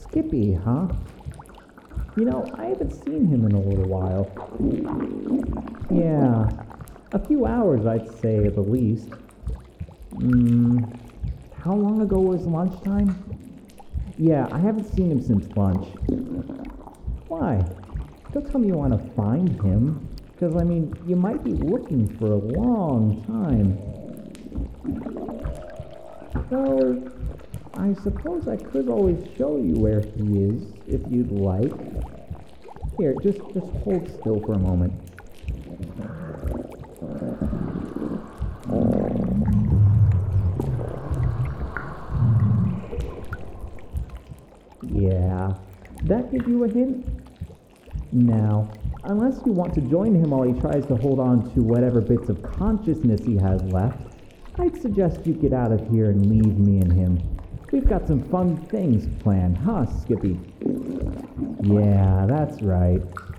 Skippy, huh? I haven't seen him in a little while. Yeah, a few hours, I'd say, at the least. How long ago was lunchtime? Yeah, I haven't seen him since lunch. Why? Don't tell me you want to find him. Because, you might be looking for a long time. Well, I suppose I could always show you where he is, if you'd like. Here, just hold still for a moment. Yeah, that give you a hint? Now, unless you want to join him while he tries to hold on to whatever bits of consciousness he has left, I'd suggest you get out of here and leave me and him. We've got some fun things planned, huh, Skippy? Yeah, that's right.